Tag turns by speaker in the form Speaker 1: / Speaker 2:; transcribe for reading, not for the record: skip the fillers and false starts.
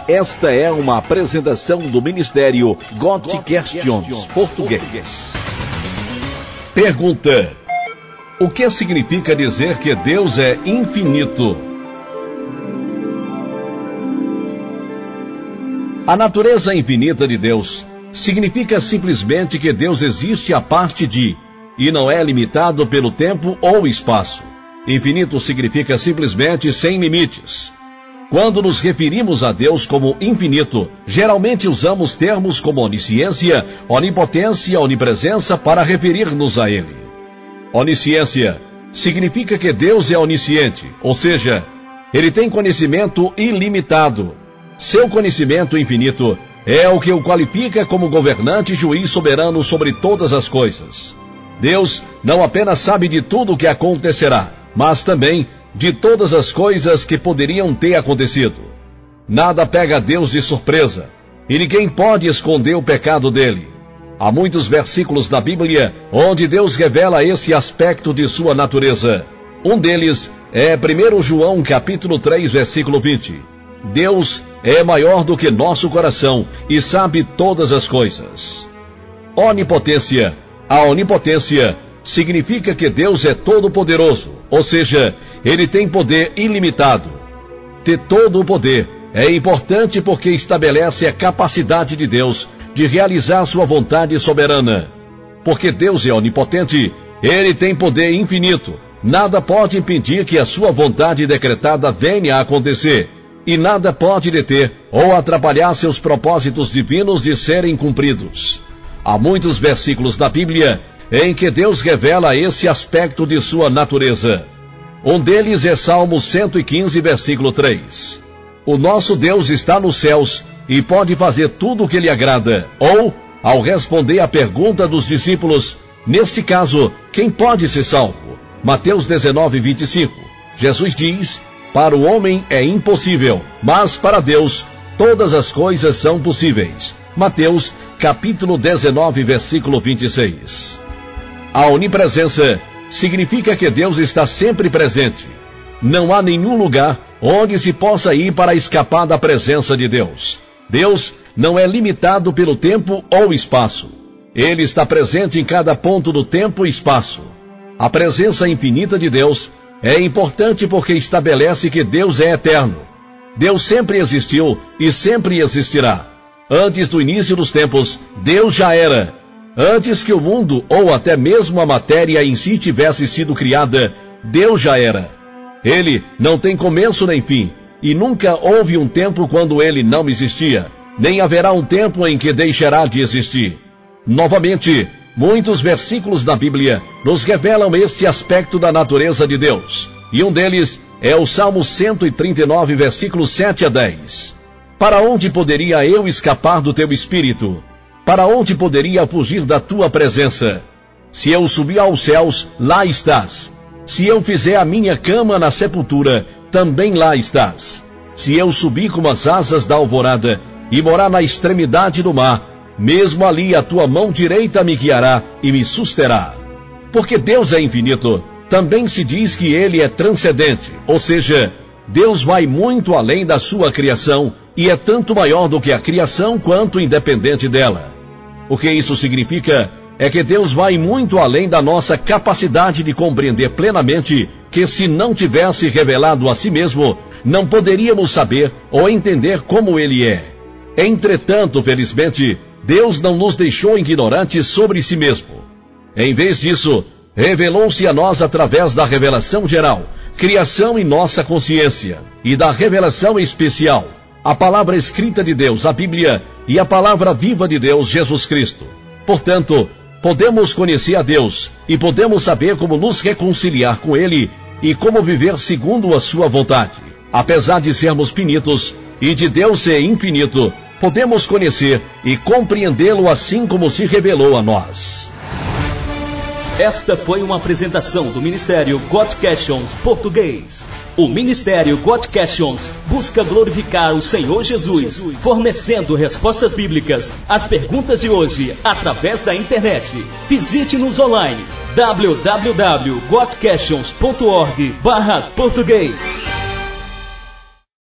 Speaker 1: Esta é uma apresentação do Ministério Got Questions Português. Pergunta: o que significa dizer que Deus é infinito? A natureza infinita de Deus significa simplesmente que Deus existe a parte de, e não é limitado pelo tempo ou espaço. Infinito significa simplesmente sem limites. Quando nos referimos a Deus como infinito, geralmente usamos termos como onisciência, onipotência, onipresença para referir-nos a Ele. Onisciência significa que Deus é onisciente, ou seja, Ele tem conhecimento ilimitado. Seu conhecimento infinito é o que o qualifica como governante e juiz soberano sobre todas as coisas. Deus não apenas sabe de tudo o que acontecerá, mas também de todas as coisas que poderiam ter acontecido. Nada pega Deus de surpresa, e ninguém pode esconder o pecado dele. Há muitos versículos da Bíblia onde Deus revela esse aspecto de sua natureza. Um deles é 1 João capítulo 3, versículo 20. Deus é maior do que nosso coração e sabe todas as coisas. Onipotência. A onipotência significa que Deus é todo-poderoso, ou seja, Ele tem poder ilimitado. Ter todo o poder é importante porque estabelece a capacidade de Deus de realizar sua vontade soberana. Porque Deus é onipotente, Ele tem poder infinito. Nada pode impedir que a sua vontade decretada venha a acontecer, e nada pode deter ou atrapalhar seus propósitos divinos de serem cumpridos. Há muitos versículos da Bíblia em que Deus revela esse aspecto de sua natureza. Um deles é Salmo 115, versículo 3. O nosso Deus está nos céus e pode fazer tudo o que lhe agrada. Ou, ao responder à pergunta dos discípulos, neste caso, quem pode ser salvo? Mateus 19, 25. Jesus diz: para o homem é impossível, mas para Deus todas as coisas são possíveis. Mateus capítulo 19, versículo 26. A onipresença significa que Deus está sempre presente. Não há nenhum lugar onde se possa ir para escapar da presença de Deus. Deus não é limitado pelo tempo ou espaço. Ele está presente em cada ponto do tempo e espaço. A presença infinita de Deus é importante porque estabelece que Deus é eterno. Deus sempre existiu e sempre existirá. Antes do início dos tempos, Deus já era. Antes que o mundo ou até mesmo a matéria em si tivesse sido criada, Deus já era. Ele não tem começo nem fim, e nunca houve um tempo quando ele não existia, nem haverá um tempo em que deixará de existir. Novamente, muitos versículos da Bíblia nos revelam este aspecto da natureza de Deus, e um deles é o Salmo 139, versículos 7 a 10. Para onde poderia eu escapar do teu espírito? Para onde poderia fugir da tua presença? Se eu subir aos céus, lá estás. Se eu fizer a minha cama na sepultura, também lá estás. Se eu subir como as asas da alvorada e morar na extremidade do mar, mesmo ali a tua mão direita me guiará e me susterá. Porque Deus é infinito, também se diz que Ele é transcendente, ou seja, Deus vai muito além da sua criação e é tanto maior do que a criação quanto independente dela. O que isso significa é que Deus vai muito além da nossa capacidade de compreender plenamente que, se não tivesse revelado a si mesmo, não poderíamos saber ou entender como Ele é. Entretanto, felizmente, Deus não nos deixou ignorantes sobre si mesmo. Em vez disso, revelou-se a nós através da revelação geral, criação em nossa consciência, e da revelação especial, a palavra escrita de Deus, a Bíblia, e a palavra viva de Deus, Jesus Cristo. Portanto, podemos conhecer a Deus e podemos saber como nos reconciliar com Ele e como viver segundo a sua vontade. Apesar de sermos finitos e de Deus ser infinito, podemos conhecer e compreendê-lo assim como se revelou a nós.
Speaker 2: Esta foi uma apresentação do Ministério Got Questions Português. O Ministério Got Questions busca glorificar o Senhor Jesus, fornecendo respostas bíblicas às perguntas de hoje através da internet. Visite-nos online www.gotquestions.org/português.